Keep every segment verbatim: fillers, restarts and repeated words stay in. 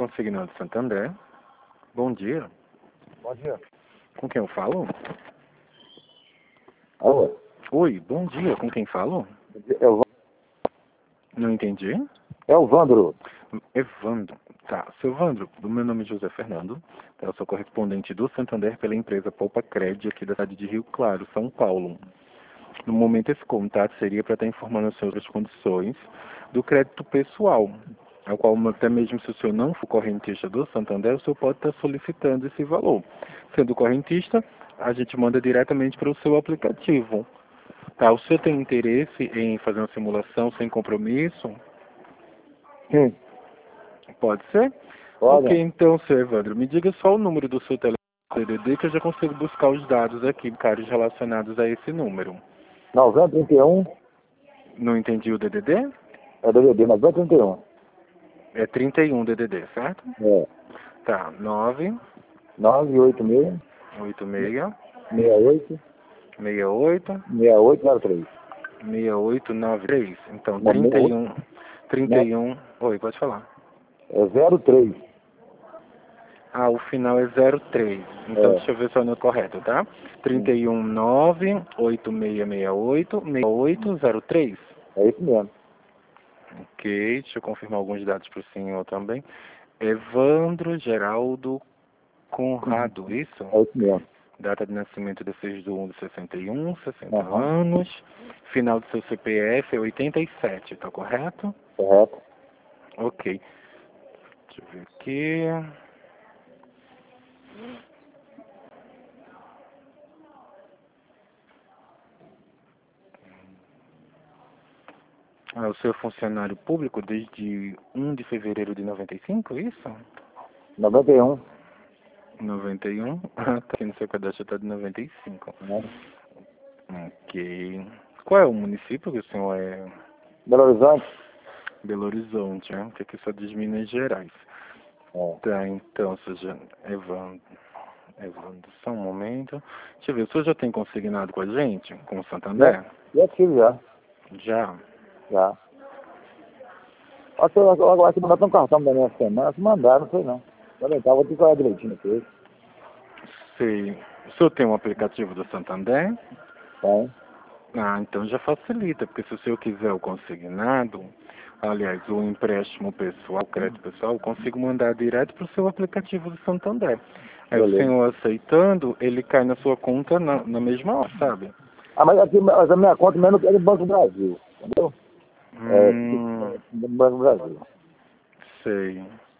Consignado Santander. Bom dia. Bom dia. Com quem eu falo? Alô? Oi, bom dia. Com quem falo? É o, Não entendi. é o Vandro. Evandro. Tá. Seu Evandro, o meu nome é José Fernando. Tá? Eu sou correspondente do Santander pela empresa Poupa Cred aqui da cidade de Rio Claro, São Paulo. No momento, esse contato seria para estar informando sobre as condições do crédito pessoal, ao qual até mesmo se o senhor não for correntista do Santander, o senhor pode estar solicitando esse valor. Sendo correntista, a gente manda diretamente para o seu aplicativo. Tá? O senhor tem interesse em fazer uma simulação sem compromisso? Sim. Pode ser? Pode. Ok, então, senhor Evandro, me diga só o número do seu telefone D D D que eu já consigo buscar os dados aqui, caros relacionados a esse número. noventa trinta e um. Não entendi o D D D? É D D D, noventa trinta e um. É trinta e um D D D, certo? É. Tá, nove nove oito seis, oito seis seis oito, seis oito seis oito zero três. seis oito nove três. Então, Não, trinta e seis oito, um trinta não, e um. Oi, pode falar. é zero três. Ah, o final é zero três. Então, É. deixa eu ver se é o número correto, tá? trinta e um nove oito seis seis oito seis oito zero três. É isso mesmo. Ok, deixa eu confirmar alguns dados para o senhor também. Evandro Geraldo Conrado, isso? É isso mesmo. Data de nascimento dezesseis de um de sessenta e um, sessenta Aham. anos. Final do seu C P F é oitenta e sete, tá correto? Correto. Ok. Deixa eu ver aqui. Ah, o senhor é funcionário público desde um de fevereiro de noventa e cinco, isso? noventa e um. noventa e um? Ah, tá aqui no seu cadastro, tá de noventa e cinco. Né? Ok. Qual é o município que o senhor é? Belo Horizonte. Belo Horizonte, né? Que aqui só diz Minas Gerais. É. Tá, então, seja, Evandro, Evandro, só um momento. Deixa eu ver, o senhor já tem consignado com a gente, com o Já, Santander? já tive, já. Já. Já. Acho que eu agora que mandar um cartão da minha semana, se mandar, não sei não. Vou tentar, vou ter que olhar direitinho aqui. Sei. O senhor tem um aplicativo do Santander? Tem. Ah, então já facilita, porque se o senhor quiser o consignado, aliás, o empréstimo pessoal, o crédito pessoal, eu consigo mandar direto para o seu aplicativo do Santander. Aí o Beleza. senhor aceitando, ele cai na sua conta na, na mesma hora, sabe? Ah, mas aqui, mas a minha conta mesmo é do Banco do Brasil, entendeu? É, Hum, do Banco do Brasil. sei.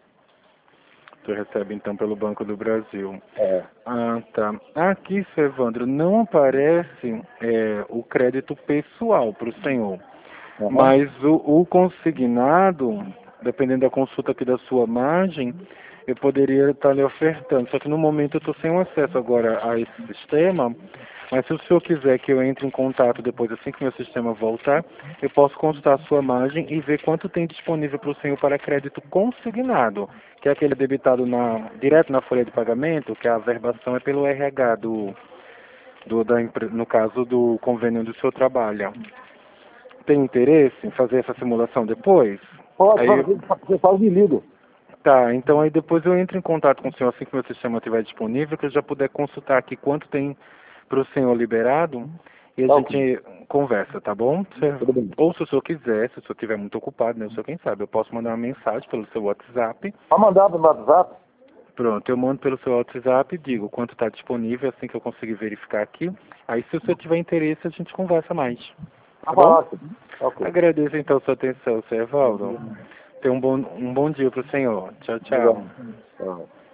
Tu recebe então pelo Banco do Brasil. É. Ah, tá. Aqui, seu Evandro, não aparece é, o crédito pessoal para o senhor. Aham. Mas o, o consignado, dependendo da consulta aqui da sua margem, eu poderia estar lhe ofertando. Só que no momento eu estou sem acesso agora a esse sistema. Mas se o senhor quiser que eu entre em contato depois, assim que meu sistema voltar, eu posso consultar a sua margem e ver quanto tem disponível para o senhor para crédito consignado, que é aquele debitado na, direto na folha de pagamento, que a averbação é pelo R H do, do da, empre- no caso do convênio do seu trabalho. Tem interesse em fazer essa simulação depois? Pode, Aí, pode, você fala me liga. tá, então aí depois eu entro em contato com o senhor assim que meu sistema estiver disponível, que eu já puder consultar aqui quanto tem para o senhor liberado e a Tá ok. gente conversa, tá bom? Cê- Tudo bem. Ou se o senhor quiser, se o senhor estiver muito ocupado, né? O senhor quem sabe, eu posso mandar uma mensagem pelo seu WhatsApp. Pode mandar pro meu WhatsApp? Pronto, eu mando pelo seu WhatsApp e digo quanto está disponível assim que eu conseguir verificar aqui. Aí se o senhor tiver interesse, a gente conversa mais. Tá Tá bom? ótimo. Ok. Agradeço então a sua atenção, senhor Evaldo. Tenha um bom, um bom dia para o senhor. Tchau, tchau. Obrigado. Tchau.